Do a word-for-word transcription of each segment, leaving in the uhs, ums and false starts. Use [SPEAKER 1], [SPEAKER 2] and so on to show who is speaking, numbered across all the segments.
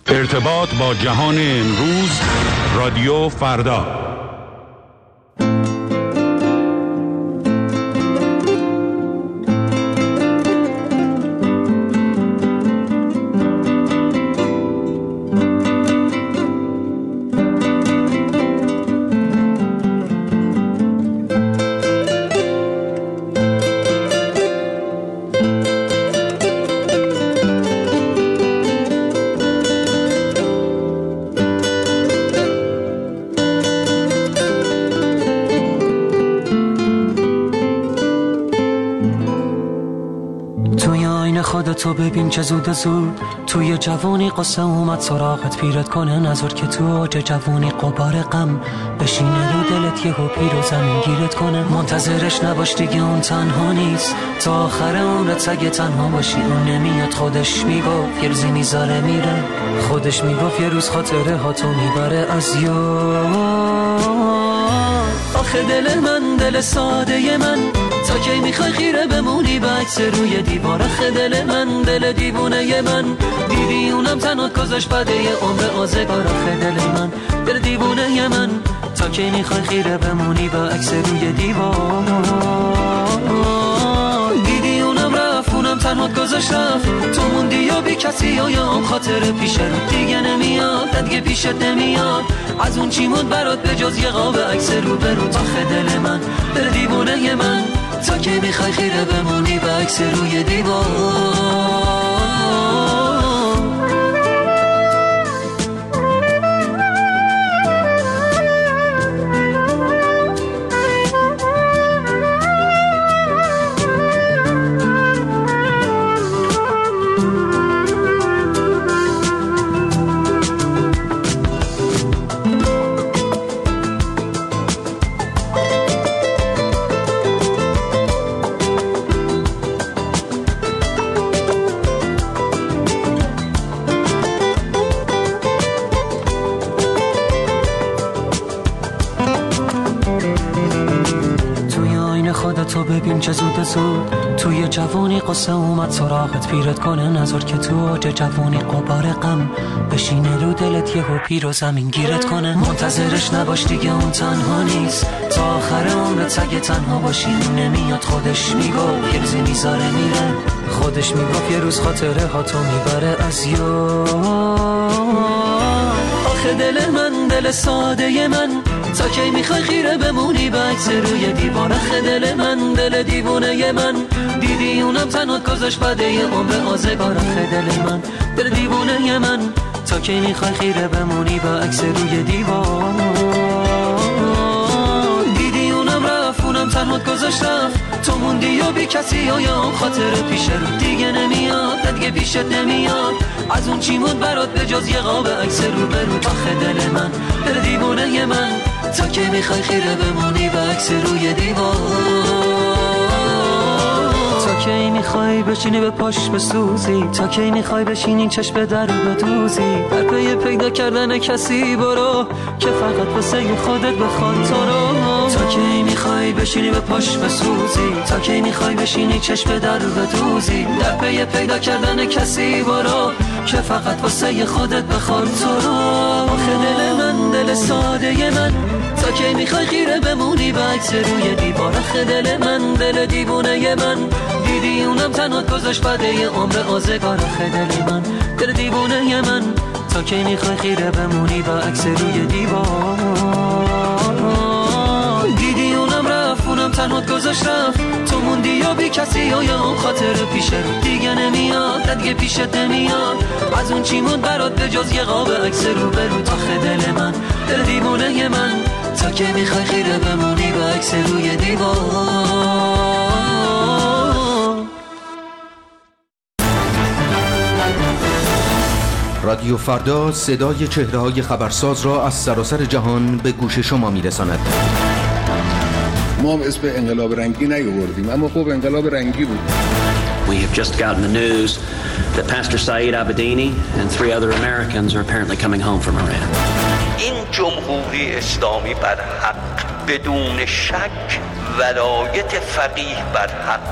[SPEAKER 1] ارتباط با جهان امروز، رادیو فردا.
[SPEAKER 2] تو ببین چه زود زود توی جوانی قصه اومد سراغت، پیرت کنه نظر که تو اوج جوانی قبار غم بشینه رو دلت، یهو پیر و زمین گیرت کنه. منتظرش نباش دیگه، اون تنها نیست تا آخر عمرت. اگه تنها باشی اون نمیاد، خودش میگفت یه روزی میذاره میره، خودش میگفت یه روز خاطره ها تو میبره از یاد. آخه دل من دل ساده من، تا کی میخوای خیره بمونی به عکس روی دیوار؟ آخه دل من دل دیوونه من، دیدی اونم تنات گذاشت بده یه عمر آزگار. آخه دل من دل دیوونه من، تا کی میخوای خیره بمونی به عکس روی دیوار؟ دیدی اونم رفت اونم تنات گذاشت رفت، تو موندی یا بی کسی و یا اون خاطر پیش رو دیگه نمیاد، دیگه پیشت نمیاد. از اون چی موند برات به جز یه قاب عکس رو به رو؟ آخه دل من دل دیوونه من، تا کی میخوای خیره بمونی به عکس روی دیوار؟ تو ببین چه زود زود توی جوانی قصه اومد سراغت، پیرت کنه نظر که تو اوج جوانی قبار غم بشینه رو دلت، یهو پیر و زمین گیرت کنه. منتظرش نباش دیگه، اون تنها نیست تا آخر عمرت. اگه تنها باشی اون نمیاد، خودش میگفت یه روزی میذاره میره، خودش میگفت یه روز خاطره ها تو میبره از یاد. آخه دل من دل ساده من، تا کی میخوای خیره بمونی به عکس روی دیوار؟ آخه دل من دل دیوونه من، دیدی اونم تنات گذاشت بده یه عمر آزگار. آخه دل من دل دیوونه من، تا کی میخوای خیره بمونی به عکس روی دیوار؟ دیدی اونم رفت اونم تنات گذاشت رفت، تو موندی یا بی کسی و یا اون خاطر پیش رو دیگه نمیاد، دیگه پیشت نمیاد. از اون چی موند برات به جز یه قاب عکس رو به رو؟ آخه دل من دل دیوونه من، تا کی میخوای خیره بمونی به عکس روی دیوار؟ تا کی میخوای بشینی به پاش بسوزی؟ تا کی میخوای بشینی چشم در رو بدوزی؟ در پی پیدا کردن کسی برو که فقط واسه خودت بخواد تو رو. تا کی میخوای بشینی به پاش بسوزی؟ تا کی میخوای بشینی چشم در رو بدوزی؟ در پی پیدا کردن کسی برو که فقط واسه خودت بخواد تو رو. آخه دل من دل ساده من، تا کی میخوای خیره بمونی به عکس روی دیوار؟ آخه دل من دل دیوونه من، دیدی اونم تنات گذاشت بده یه عمر آزگار. آخه دل من دل دیوونه من، تا کی میخوای خیره بمونی به عکس روی دیوار؟ دیدی اونم رفت اونم تنات گذاشت رفت، تو موندی یا بی کسی و یا اون خاطر پیش رو دیگه نمیاد، دیگه پیشت نمیاد. از اون چی موند برات به جز یه قاب عکس رو به رو؟ آخه دل من دل دیوونه من، تا کی میخوای خیره بمونی به عکس روی دیوار؟
[SPEAKER 3] رادیو فردا صدای چهره‌های خبرساز را از سراسر جهان به گوش شما میرساند.
[SPEAKER 4] ما هم اسم انقلاب رنگی نیاوردیم، اما خب انقلاب رنگی بود.
[SPEAKER 5] We have just gotten the news that Pastor Saeed Abedini and three other Americans are apparently coming home from Iran.
[SPEAKER 6] این جمهوری اسلامی بر حق، بدون شک ولایت فقیه بر حق،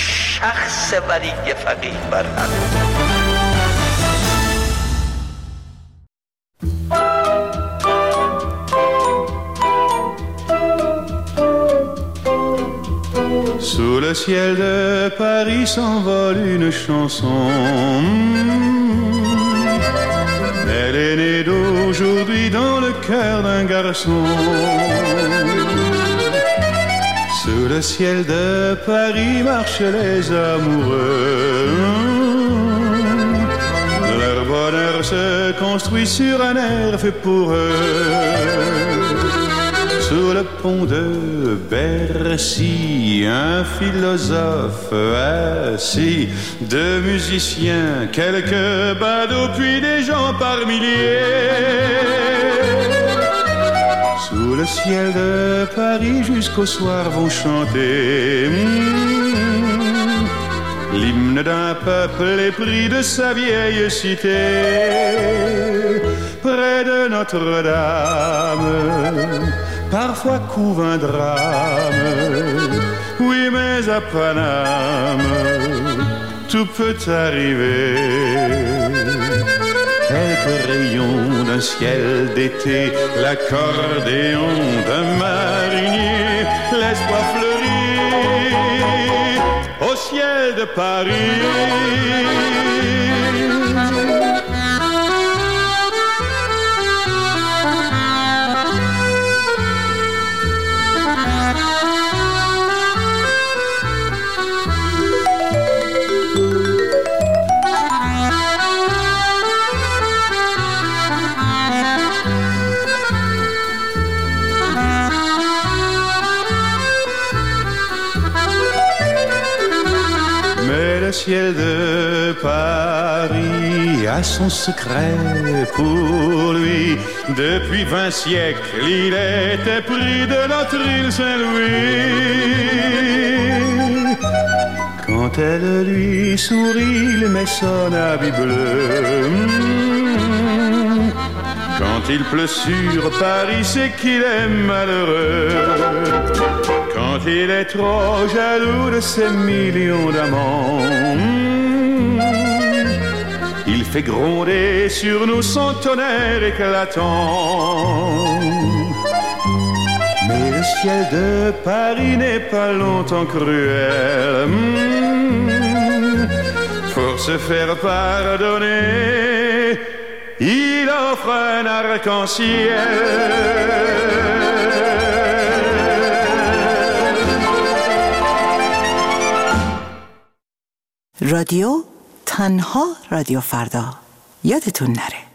[SPEAKER 6] شخص ولی فقیه بر حق.
[SPEAKER 7] le ciel de Paris s'envole une chanson. Elle est née d'aujourd'hui dans le cœur d'un garçon. Sous le ciel de Paris marchent les amoureux. Leur bonheur se construit sur un air fait pour eux. Sous le pont de Bercy, un philosophe assis, deux musiciens, quelques badauds, puis des gens par milliers. Sous le ciel de Paris jusqu'au soir vont chanter mmh, l'hymne d'un peuple épris de sa vieille cité. Près de Notre-Dame, parfois couve un drame. Oui, mais à Paname, tout peut arriver. Quelques rayons d'un ciel d'été, l'accordéon d'un marinier, l'espoir fleurit au ciel de Paris. Le ciel de Paris a son secret pour lui. Depuis vingt siècles, il était pris de notre île Saint-Louis. Quand elle lui sourit, il met son habit bleu. Quand il pleut sur Paris, c'est qu'il est malheureux. Quand il est trop jaloux de ses millions d'amants, il fait gronder sur nous son tonnerre éclatant. Mais le ciel de Paris n'est pas longtemps cruel. Pour se faire pardonner, il offre un arc-en-ciel.
[SPEAKER 8] رادیو تنها رادیو فردا، یادتون نره.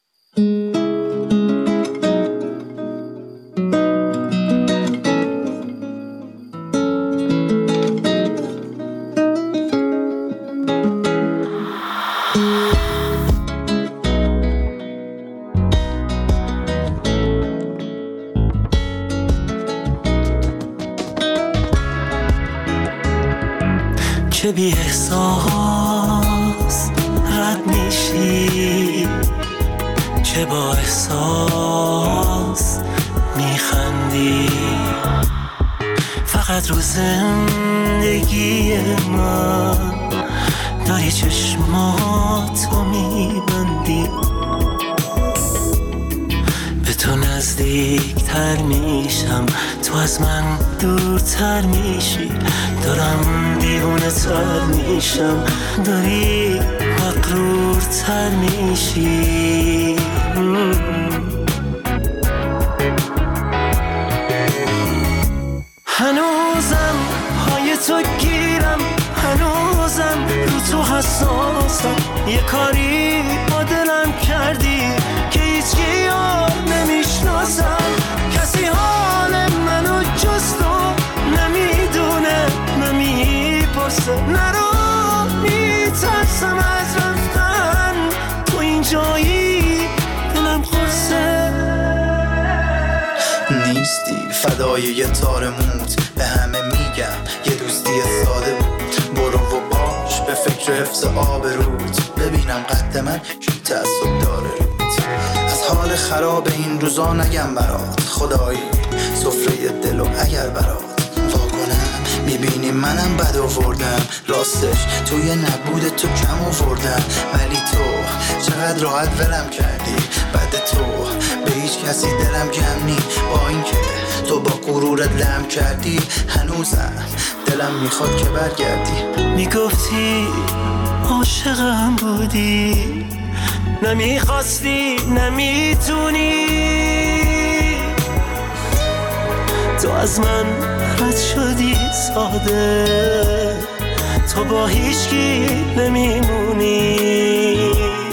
[SPEAKER 2] که بی احساس رد میشی، که با احساس میخندی، فقط رو زندگی من داری چشماتو میبندی. به تو نزدیکتر میشم، تو از من دورتر میشی، دارم دیوونه تر میشم، داری مغرورتر میشی. هنوزم پای تو گیرم، هنوزم رو تو حساسم، یه کاری با دلم کردی که هیچکی یار نمیشناسم. کسی حال منو جز تو نمیدونه، نمیپرسه، نرو میترسم از رفتن، تو اینجایی دلم خورسه.
[SPEAKER 9] نیستی فدای یه تار موت، به همه میگم یه دوستی ساده بود. برو و باش به فکر حفظ آبروت، ببینم قد من کی تعصب داره روت. از حال خراب این روزا نگم برات، خدایی سفره دل و اگر برات واکنم میبینی منم بد آوردم، راستش توی نبود تو کم آوردم. ولی تو چقدر راحت ولم کردی، بعد تو به هیچ کسی دلم کم نی. با اینکه تو با غرورت لم کردی، هنوزم دلم میخواد که برگردی.
[SPEAKER 2] میگفتی عاشقم بودی، نمیخواستی نمیتونی، تو از من رد شدی ساده، تو با هیچکی نمیمونی.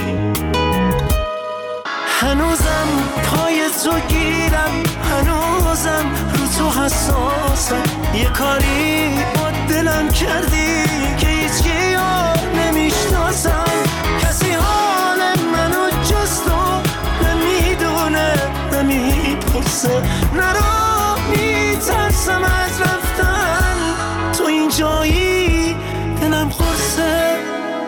[SPEAKER 2] هنوزم پای تو گیرم، هنوزم رو تو حساسم، یه کاری با دلم کردی که هیچکی یار نمیشناسم. کسی حال منو جز تو نمیدونه نمیپرسه، نرو میترسم از رفتن، تو این جایی دلم خورسه.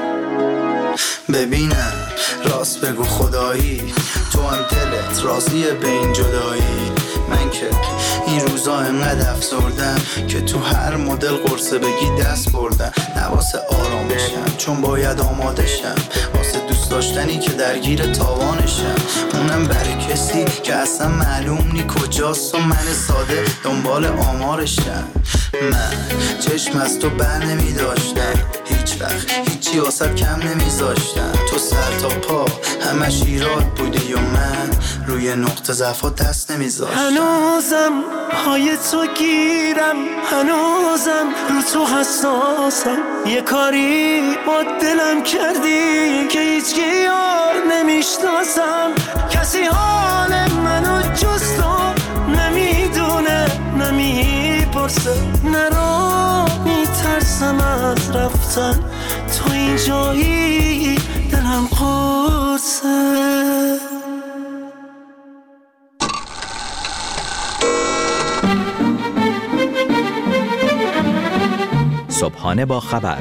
[SPEAKER 9] ببینم راست بگو خدایی، تو هم دلت راضیه به این جدایی؟ من که این روزا انقدر افسردم که تو هر مدل قرصه بگی دست بردم. نواسه آرامشم چون باید آماده شم، واسه دوست داشتنی که درگیر تاوانشم، اونم برای کسی که اصلا معلوم نی کجاست و من ساده دنبال آمارشم. من چشم از تو بر نمی داشتم، هیچ وقت هیچی واسه کم نمی زاشتم. تو سر تا پا همش ایراد بودی و من روی نقطه ضعفا دست نمی زاشتم.
[SPEAKER 2] هنوزم پای تو گیرم، هنوزم رو تو حساسم، یه کاری با دلم کردی که هیچکی یار نمیشناسم. کسی حال منو جز تو نمیدونه نمیپرسه، نرو میترسم از رفتن، تو این جایی دلم قرصه.
[SPEAKER 10] صبحانه با خبر،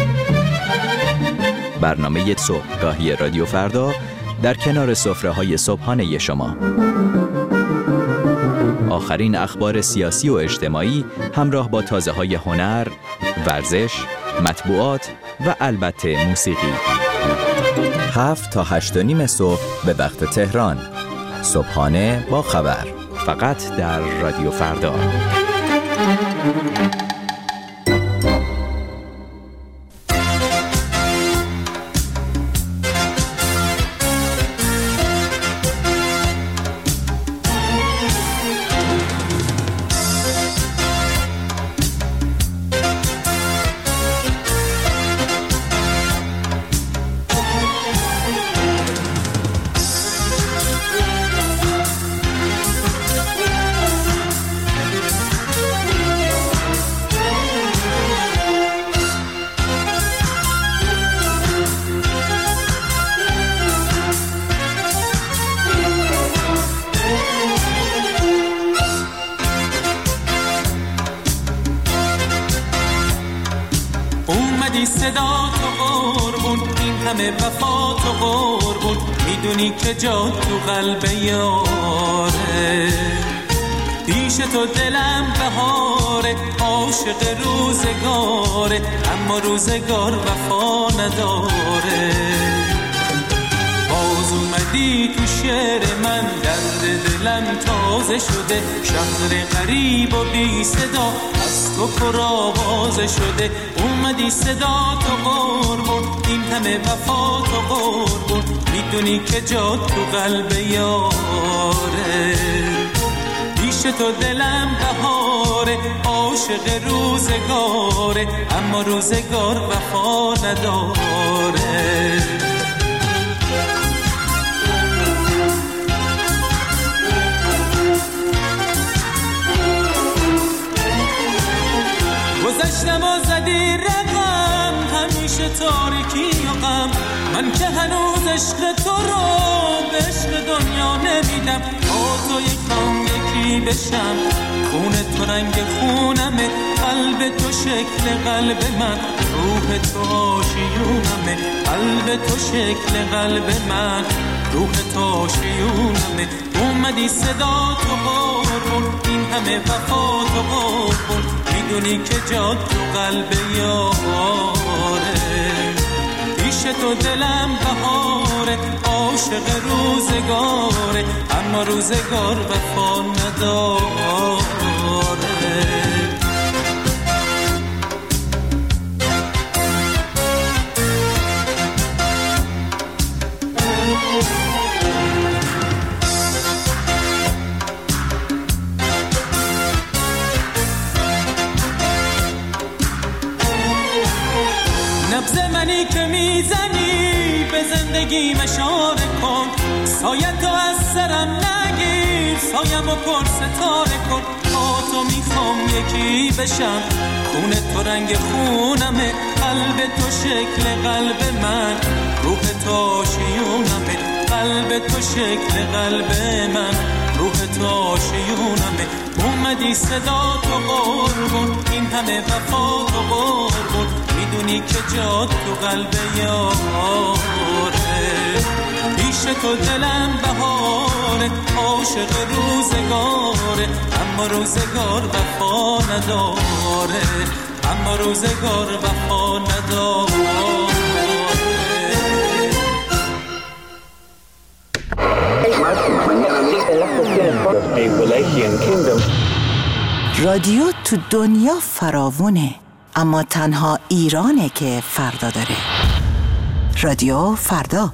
[SPEAKER 10] برنامه صبحگاهی رادیو فردا در کنار سفره‌های صبحانه شما. آخرین اخبار سیاسی و اجتماعی همراه با تازه‌های هنر، ورزش، مطبوعات و البته موسیقی. هفت تا هشت و نیم صبح به وقت تهران. صبحانه با خبر، فقط در رادیو فردا.
[SPEAKER 11] صدا تو قربون، این همه وفا تو قربون، میدونی که جا تو قلب یاره، پیش تو دلم بهاره، عاشق روزگاره، اما روزگار وفا نداره. باز اومدی تو شعر من، درد دلم تازه شده، شهر غریب و بی صدا از تو پر آوازه شده. اومدی صدا تو قربون، این همه وفا تو قربون، میدونی که جا تو قلب یاره، پیش تو دلم بهاره، عاشق روزگاره، اما روزگار وفا نداره. گذشتم و زدی رقم، همیشه تاریکی و غم، من که هنوز عشق تو رو به عشق دنیا نمیدم. با تو یکم یکی بشم، خون تو رنگ خونمه، قلب تو شکل قلب من، روح تو آشیونمه، قلب تو شکل قلب من، روح تو آشیونمه. اومدی صدا تو قربون، این همه وفا تو قربون، میدونی که جا تو قلب یاره، پیش تو دلم بهاره، عاشق عاشق روزگاره اما روزگار وفا نداره. نبض منی که میزنی به زندگی اشاره کن، سایه تو از سرم نگیر، سایم و پر ستاره کن. با تو میخوام یکی بشم، خون تو رنگ خونمه، قلب تو شکل قلب من، روح تو شیونمه. قلب تو شکل قلب من، روح تو شیونمه. اومدی صدا تو قربون، این همه وفا تو قربون، میدونی که جا تو قلب یاره. پیش تو دلم بهاره، عاشق روزگاره اما روزگار وفا نداره، اما روزگار وفا نداره.
[SPEAKER 8] رادیو تو دنیا فراوونه، اما تنها ایرانه که فردا داره. رادیو فردا.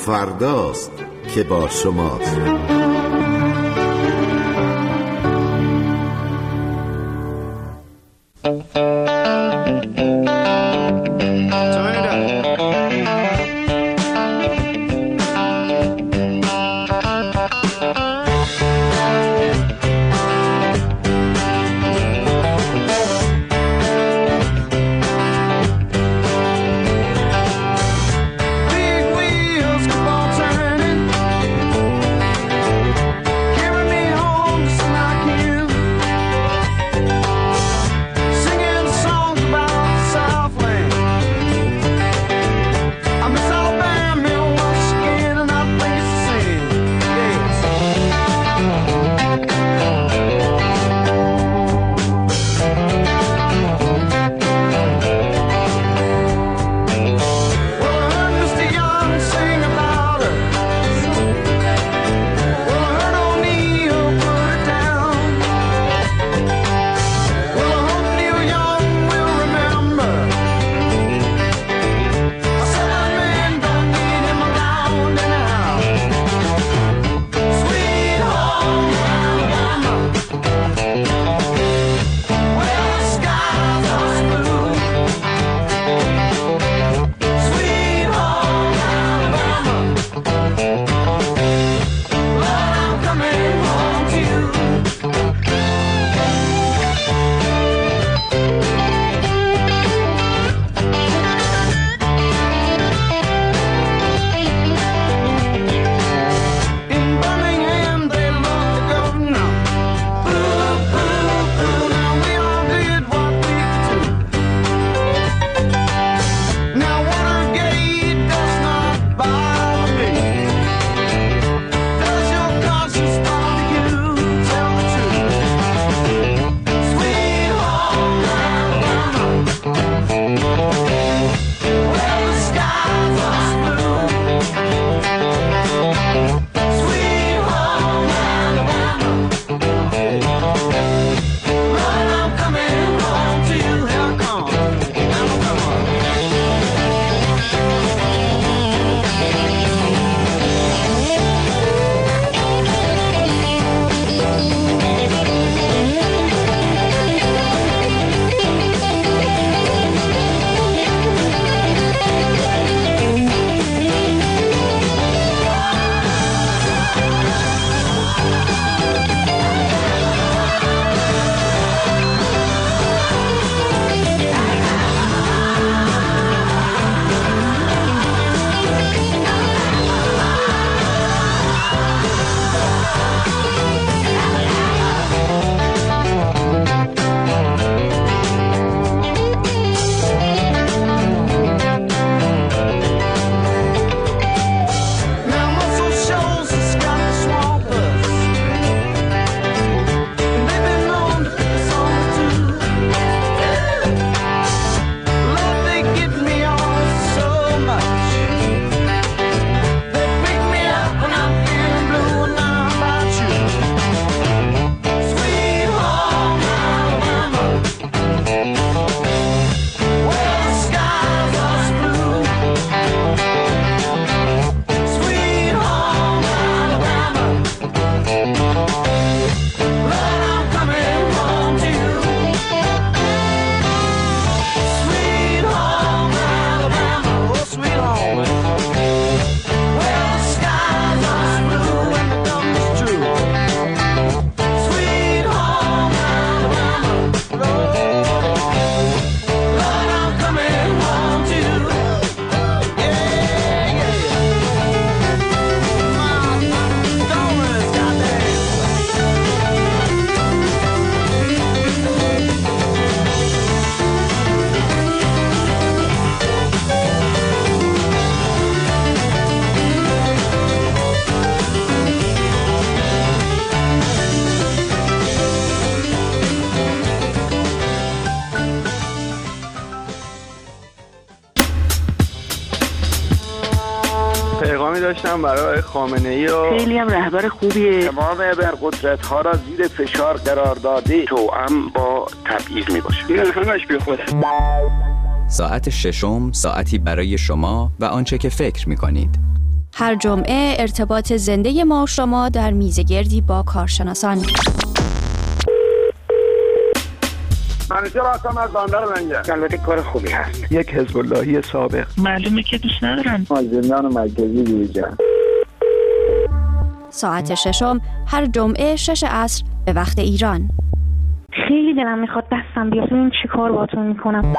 [SPEAKER 12] فرداست که با شماست.
[SPEAKER 13] پیغامی داشتم برای خامنه‌ای و
[SPEAKER 14] خیلی هم رهبر خوبیه.
[SPEAKER 13] تمام ابرقدرت‌ها را زیر فشار قرار داده، توأم با تبعیض میباشه. این همش بی خوده.
[SPEAKER 10] ساعت ششم، ساعتی برای شما و آنچه که فکر میکنید.
[SPEAKER 14] هر جمعه ارتباط زنده ما و شما در میزگردی با کارشناسان.
[SPEAKER 13] منیجر هستم از بندر منجر. البته کار خوبی هست.
[SPEAKER 15] یک حزب اللهی سابق.
[SPEAKER 16] معلومه که دوست ندارم.
[SPEAKER 13] از زندان مرکزی بیرون.
[SPEAKER 14] ساعت ششم هر جمعه شش عصر به وقت ایران.
[SPEAKER 16] خیلی دلم میخواد دستم بیاد. ببین چی کار باهاتون میکنم.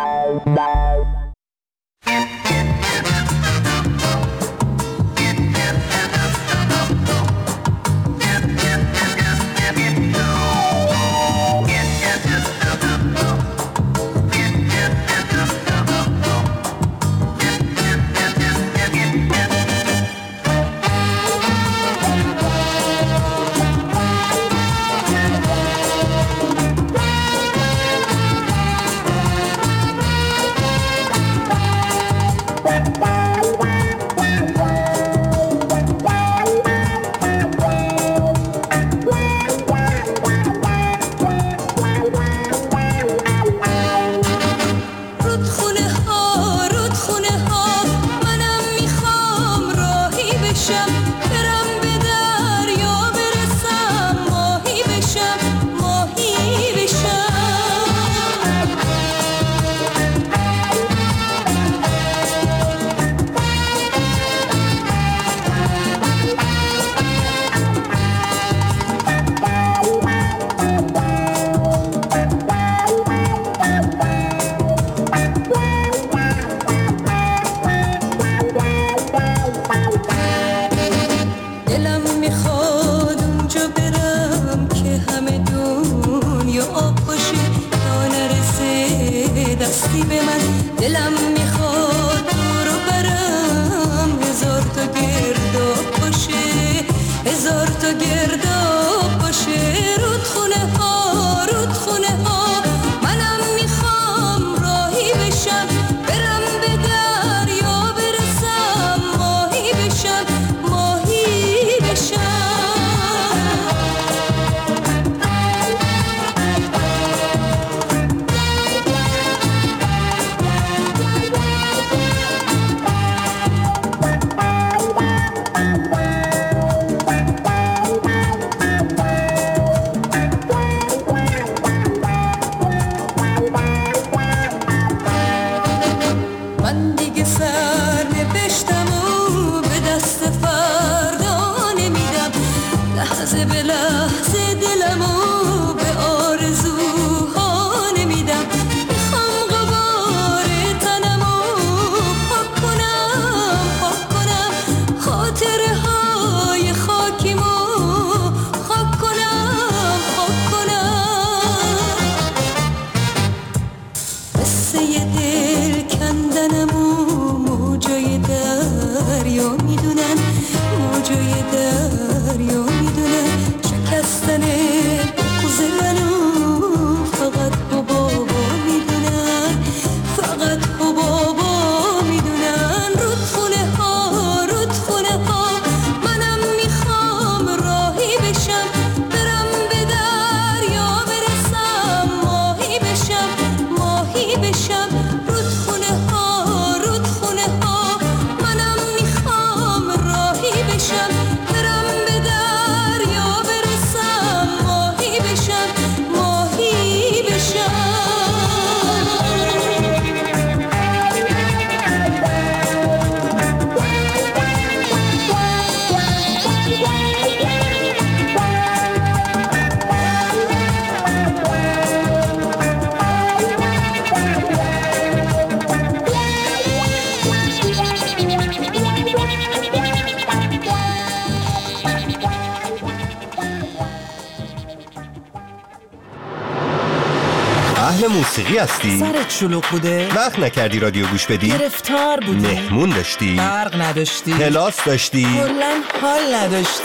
[SPEAKER 17] موسیقی هستی؟
[SPEAKER 18] سرت شلوغ بوده؟
[SPEAKER 17] وقت نکردی رادیو گوش بدی؟
[SPEAKER 18] گرفتار بودی؟
[SPEAKER 17] مهمون داشتی؟
[SPEAKER 18] برق نداشتی؟
[SPEAKER 17] کلاس داشتی؟
[SPEAKER 18] کلاً حال نداشتی؟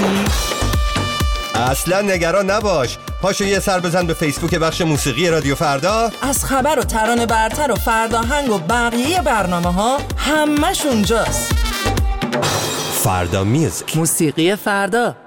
[SPEAKER 17] اصلا نگران نباش، پاشو یه سر بزن به فیسبوک بخش موسیقی رادیو فردا.
[SPEAKER 18] از خبر و ترانه برتر و فرداهنگ و بقیه برنامه ها همش اونجاست.
[SPEAKER 17] فردا میوزیک،
[SPEAKER 18] موسیقی فردا.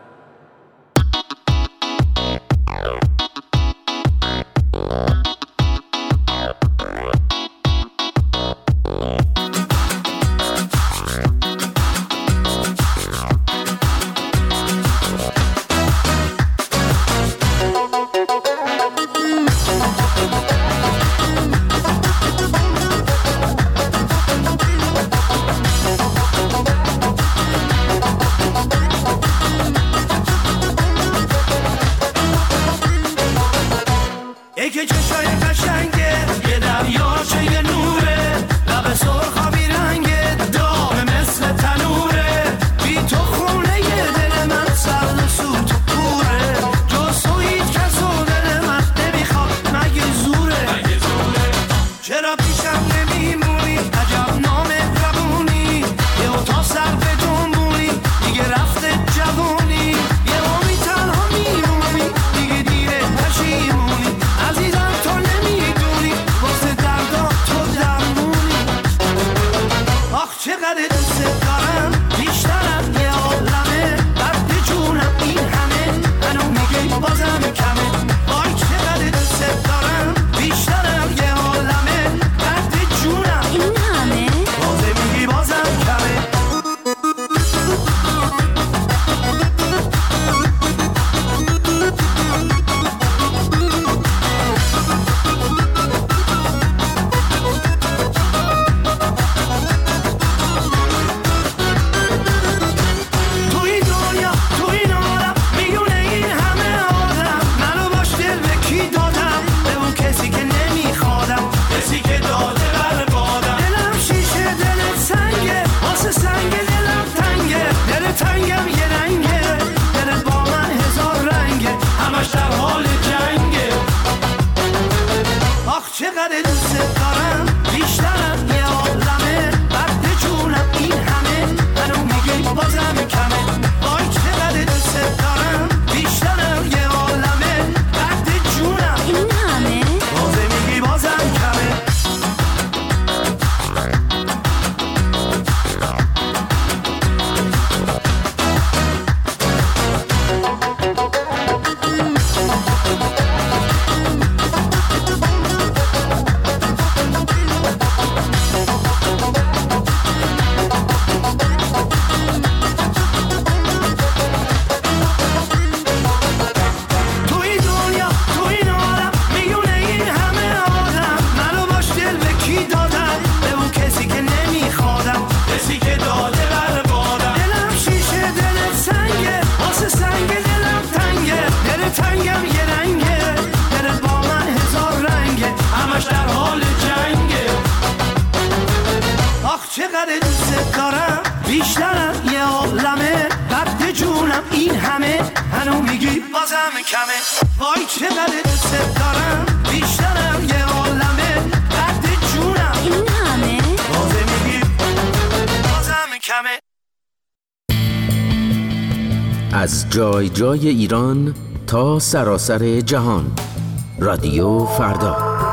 [SPEAKER 15] بیشترم یه عالمه قد جونم این همه هنو میگی بازم کمه وای چقدر دوست دارم بیشترم یه عالمه قد جونم این همه بازم میگی بازم کمه.
[SPEAKER 3] از جای جای ایران تا سراسر جهان، رادیو فردا.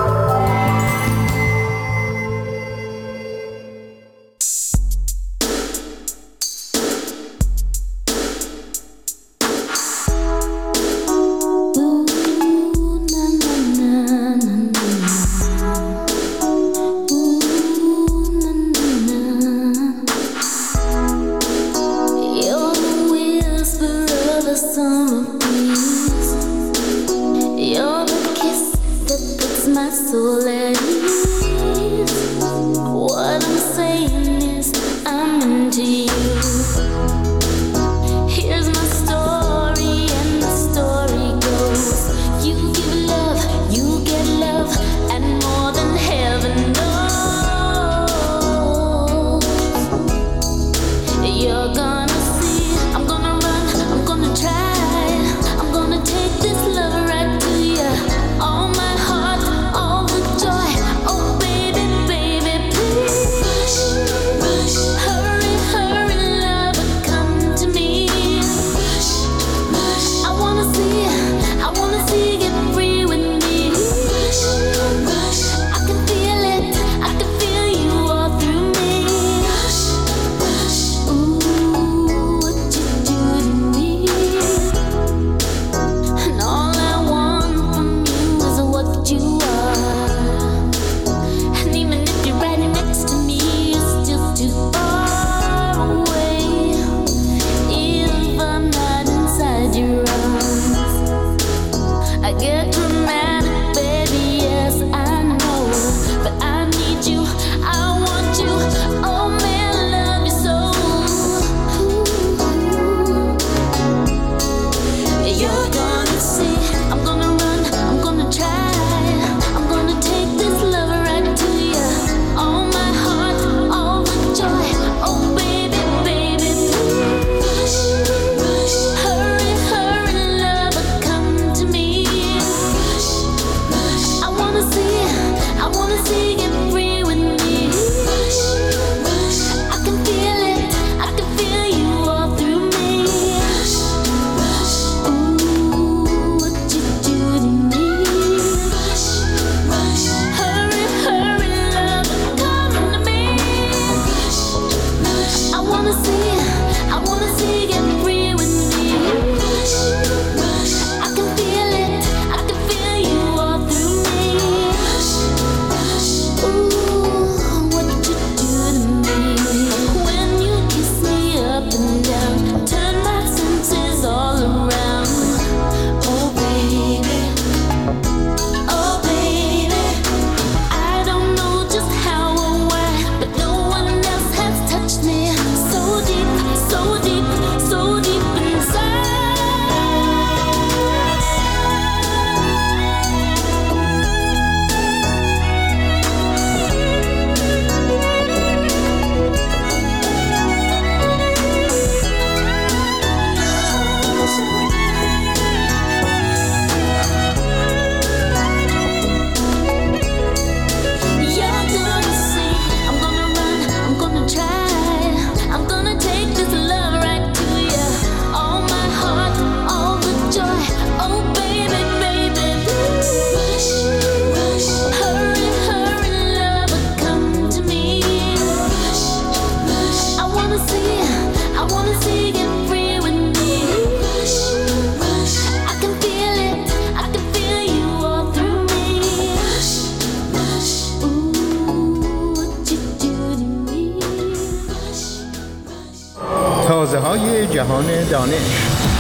[SPEAKER 19] تازه‌های جهان دانش.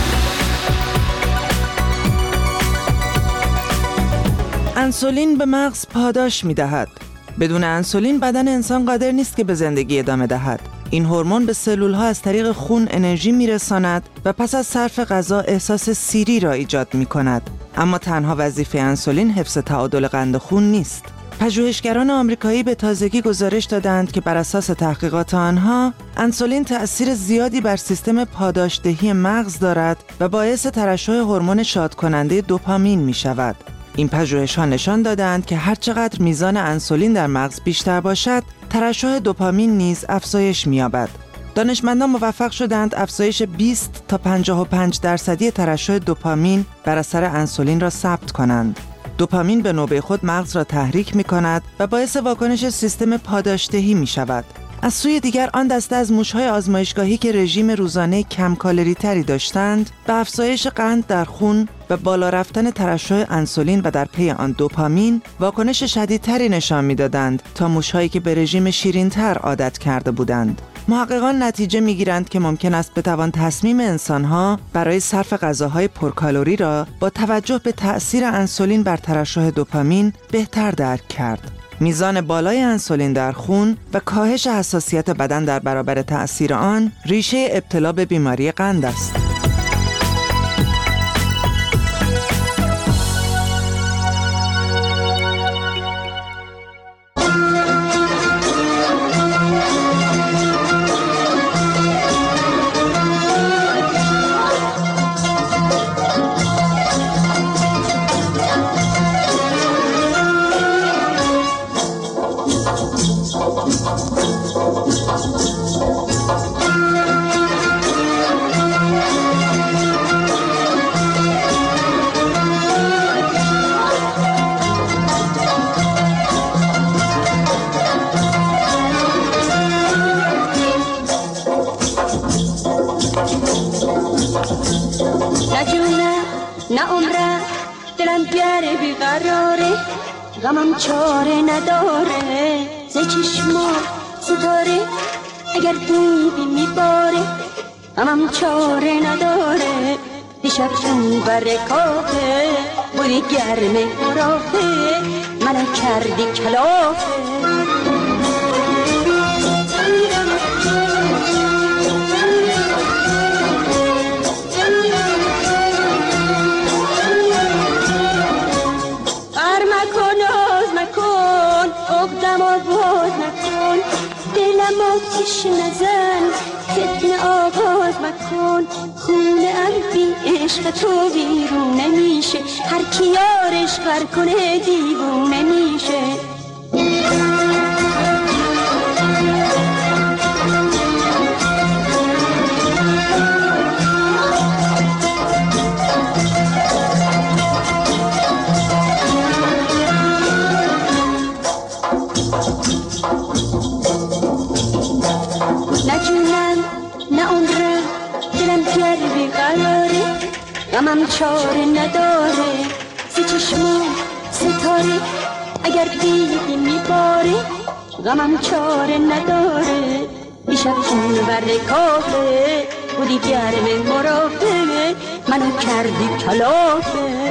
[SPEAKER 18] انسولین به مغز پاداش می‌دهد. بدون انسولین بدن انسان قادر نیست که به زندگی ادامه دهد. این هورمون به سلول‌ها از طریق خون انرژی می‌رساند و پس از صرف غذا احساس سیری را ایجاد می‌کند. اما تنها وظیفه انسولین حفظ تعادل قند خون نیست. پژوهشگران آمریکایی به تازگی گزارش دادند که بر اساس تحقیقات آنها انسولین تأثیر زیادی بر سیستم پاداشدهی مغز دارد و باعث ترشح هورمون شادکننده دوپامین می شود. این پژوهش‌ها نشان دادند که هر چقدر میزان انسولین در مغز بیشتر باشد، ترشح دوپامین نیز افزایش می‌یابد. دانشمندان موفق شدند افزایش بیست تا پنجاه و پنج درصدی ترشح دوپامین بر اثر انسولین را ثبت کنند. دوپامین به نوبه خود مغز را تحریک می‌کند و باعث واکنش سیستم پاداشدهی می‌شود. از سوی دیگر آن دسته از موش‌های آزمایشگاهی که رژیم روزانه کم کالری تری داشتند، به افزایش قند در خون و بالا رفتن ترشح انسولین و در پی آن دوپامین واکنش شدیدتری نشان می‌دادند تا موش‌هایی که به رژیم شیرین‌تر عادت کرده بودند. محققان نتیجه می‌گیرند که ممکن است بتوان تصمیم انسان‌ها برای صرف غذاهای پرکالری را با توجه به تأثیر انسولین بر ترشح دوپامین بهتر درک کرد. میزان بالای انسولین در خون و کاهش حساسیت بدن در برابر تأثیر آن ریشه ابتلا به بیماری قند است.
[SPEAKER 20] غمم چاره نداره ز چشما ستاره اگر دیوی میباره غمم چاره نداره دیشب چون برکاته بودی گرمه مرافه منو کردی کلافه اقدم و باز نکن دلم آتیش نزن فتنه آغاز مکن خونه ام بی عشق تو بیرون نمیشه هر کی یارش غر کنه دیوونه میشه غمم چاره نداره سی چشمون ستاره اگر دیدی میباره غمم چاره نداره دیشب چون برکافه بودی گرم مرافه منو کردی کلافه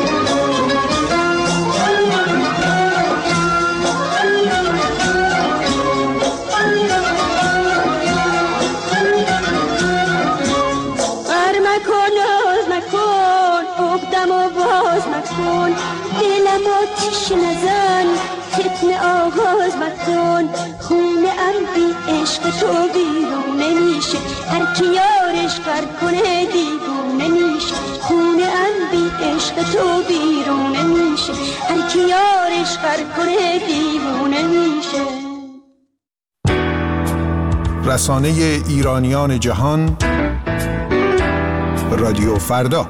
[SPEAKER 20] دلم آتیش نزن فتنه آغاز مکن خونه ام بی عشق تو بیرون نمیشه هر کی یارش غر کنه دیوونه میشه خونه ام بی عشق تو بیرون نمیشه هر کی یارش غر کنه دیوونه میشه.
[SPEAKER 19] رسانه ایرانیان جهان رادیو فردا.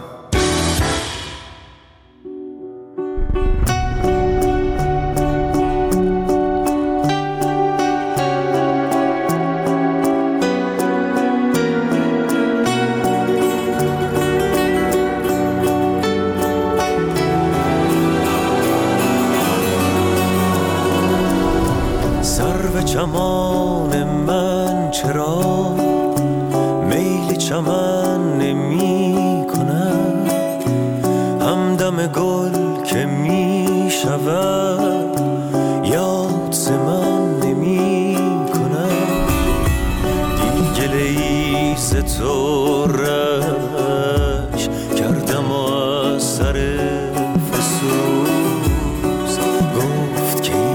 [SPEAKER 21] چمان من چرا میل چمن نمی کند همدم گل که می شود یاد ز من نمی کند دیگه ای ز تو رش کردم و از سر فسوس گفت که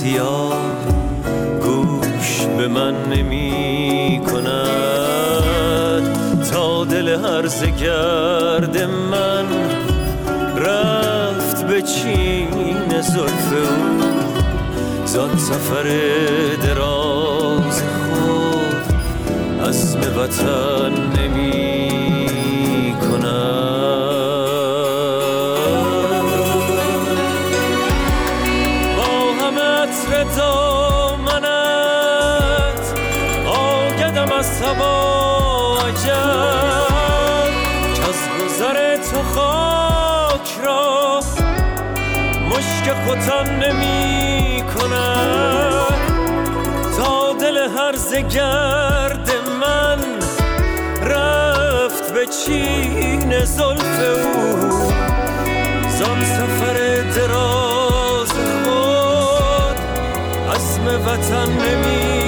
[SPEAKER 21] سیاه گوش به من نمی کند، تا دل هرزه گرد من رفت به چین زلف او، زان سفر دراز خود عزم وطن نمی کند. با همه عطر دامنت آگدم از هوا عجب، که از گذر تو خاک را مشک ختن نمی کند، تا دل هرزه گرد من رفت به چین زلف او، زان سفر دراز خود عزم وطن نمی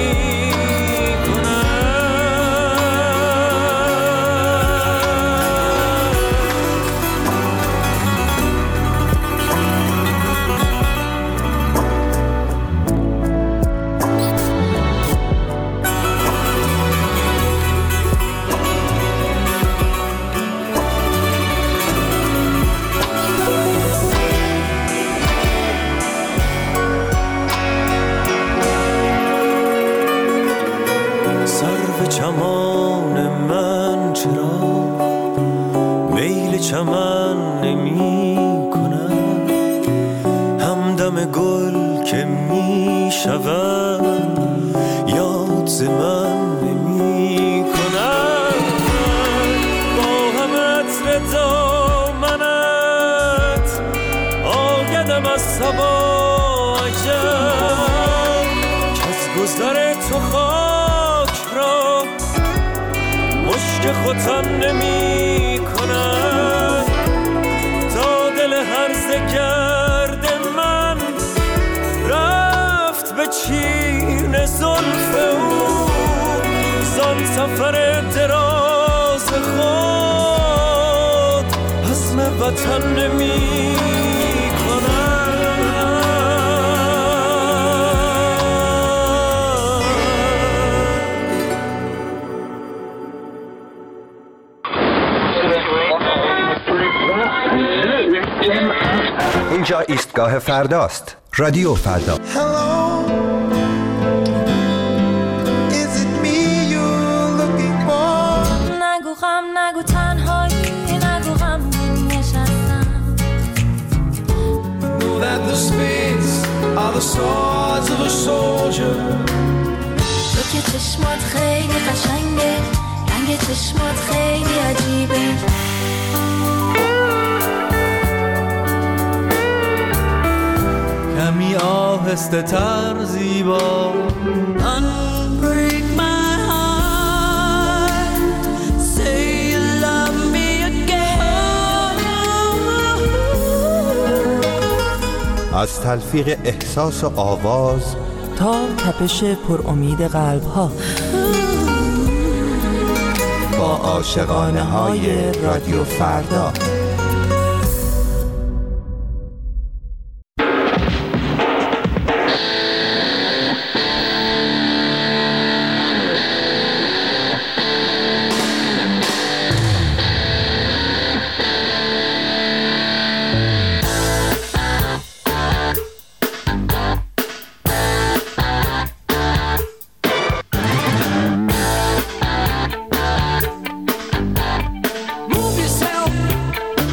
[SPEAKER 21] چمان من چرا میل چمن نمی کنم، همدم گل که می شود یاد ز من نمی کنم. با همه عطر دامنت آگدم از صبا عجب، که از گذر تو خاک را مشک ختن نمی کند، تا دل هرزه گرد من رفت به چین زلف او، زان سفر دراز خود عزم وطن نمی
[SPEAKER 17] اینجا ایستگاه فرداست. رادیو فردا.
[SPEAKER 1] نگو غم نگو تنهایی، نگو غم نشستم.
[SPEAKER 15] Know that the spades are the swords of a soldier.
[SPEAKER 1] تو که چشمات خیلی قشنگه، رنگ چشمات خیلی عجیبه.
[SPEAKER 11] کمی آهسته تر زیبا.
[SPEAKER 1] Unbreak my heart, say you love me again.
[SPEAKER 17] از تلفیق احساس و آواز
[SPEAKER 18] تا تپش پر امید قلب ها،
[SPEAKER 17] با عاشقانه های رادیو فردا.
[SPEAKER 15] Move yourself.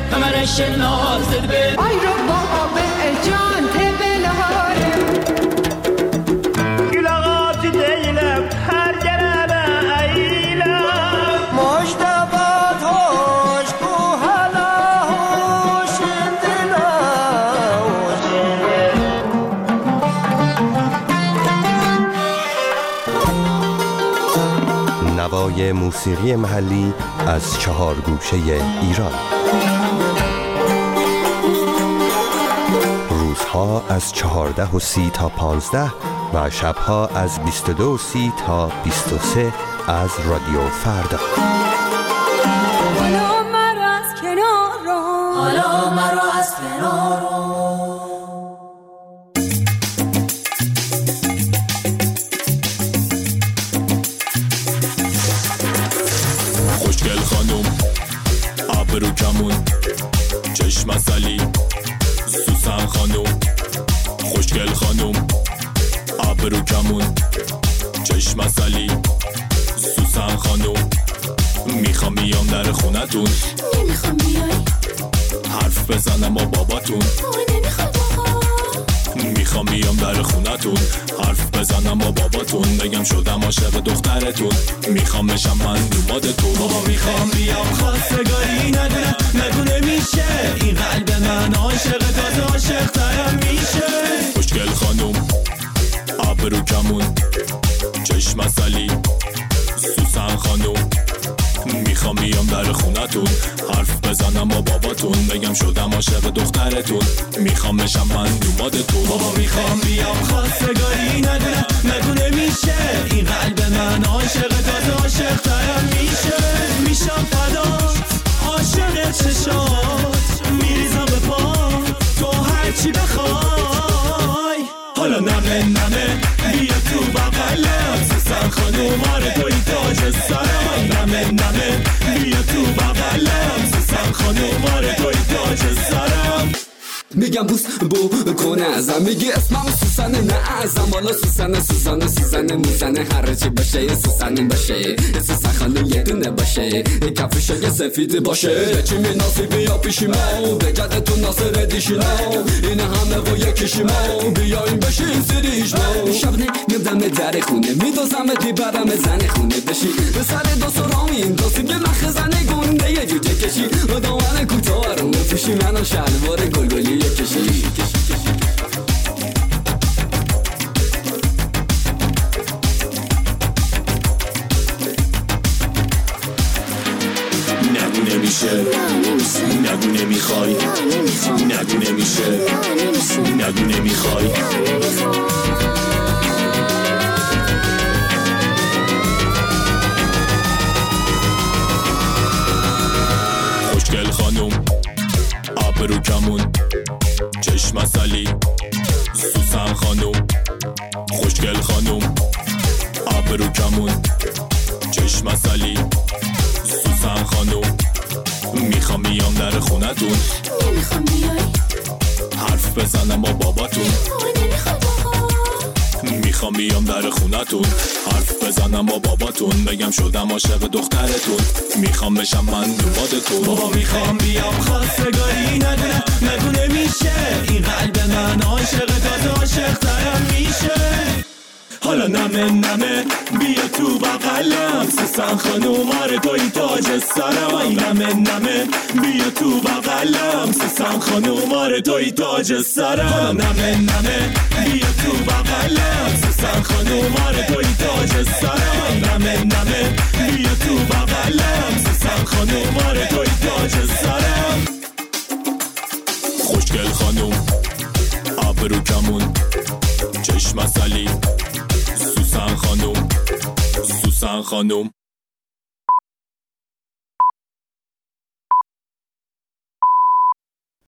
[SPEAKER 21] همرش نازل به
[SPEAKER 4] آی رو بابا به جان تبلهاره
[SPEAKER 21] گلاغات دیلم هر گرم ایلم مجتبات هوش کو حالا هوش
[SPEAKER 17] دلا نوای موسیقی محلی از چهار گوشه ایران. روزها از چهارده و سی تا پانزده و شبها از بیست و دو و سی تا بیست و سه از رادیو فردا.
[SPEAKER 20] حالا مرا از کنار رو حالا مرا از کنار رو
[SPEAKER 22] خوشگل خانم ابرو کمون چشم اصلی سوسن خانم خوشگل خانم ابرو کمون چشم اصلی سوسن خانم میخوام بیام در خونتون
[SPEAKER 20] نمیخوام بیای
[SPEAKER 22] حرف بزنم با باباتون
[SPEAKER 20] نمیخواد آقا
[SPEAKER 22] میخوام بیام در خونتون حرف بزنم با باباتون بگم شدم عاشق دخترتون میخوام بشم من دومادتون
[SPEAKER 21] بابا میخوام بیام خواستگاری ندونم نگو نمیشه این قلب من عاشق تازه عاشق ترم میشه
[SPEAKER 22] خوشگل خانم ابرو کمون چشم اصلی سوسن خانم میخوام بیام در خونتون حرف بزنم با باباتون بگم شدم عاشق دخترتون میخوام بشم من دومادتون
[SPEAKER 21] بابا میخوام بیام خواستگاری ندونم نگو نمیشه این قلب من عاشق تازه عاشق ترم میشه میشم فدات عاشق چشات میریزم به پا تو هرچی بخوای حالا نمه نمه بیا تو بغلم سوسن خانوم آره توی تاج سرم نمه نمه بیا تو بغلم سوسن خانوم آره توی تاج سرم
[SPEAKER 23] میگم بوس بو کنه ازم میگی اسمم سوسنه نه ازم حالا سوسنه سوسنه سوسنه میزنه هر چی باشه یه سوسنه باشه سوسن خانه یه دونه باشه کفش یه سفید باشه چی میناسی بیا پیشی ما بگرد تو ناصر دیشی ما این همه و یکیشی ما بیایم بشیم سریش ما شب نمیدم در خونه میدازم دی برم زن خونه بشی به سر دو سرامین داستی که مخ زنه گنده یه جوجه کشی و دامن کوتاه رو پیشی منو شلوار گلگلی کشی کشی کشی
[SPEAKER 22] نگو نمیشه نگو نمیخوای نگو نمیشه نگو نمیخوای خوشگل خانم ابرو کمون چشم اصلی سوسن خانم خوشگل خانم ابرو کمون چشم اصلی سوسن خانم میخوام بیام در خونتون
[SPEAKER 20] نمیخوام بیای
[SPEAKER 22] حرف بزنم با باباتون
[SPEAKER 20] نمیخواد آقا
[SPEAKER 22] میخوام بیام در خونتون حرف بزنم با باباتون بگم شدم عاشق دخترتون میخوام بشم من دومادتون
[SPEAKER 21] بابا میخوام بیام خواستگاری ندونم نگو نمیشه این قلب من عاشق تازه عاشق ترم میشه حالا نمه نمه بیا تو بغلم سوسن خانوم آره توی تاج سرم نمه نمه بیا تو بغلم سوسن خانوم آره توی تاج سرم حالا نمه نمه بیا تو بغلم سوسن خانوم آره توی تاج سرم نمه نمه بیا تو بغلم سوسن خانوم آره توی تاج سرم
[SPEAKER 22] خوشگل خانم ابرو کمون چشم اصلی سوسن خانم سوسن خانم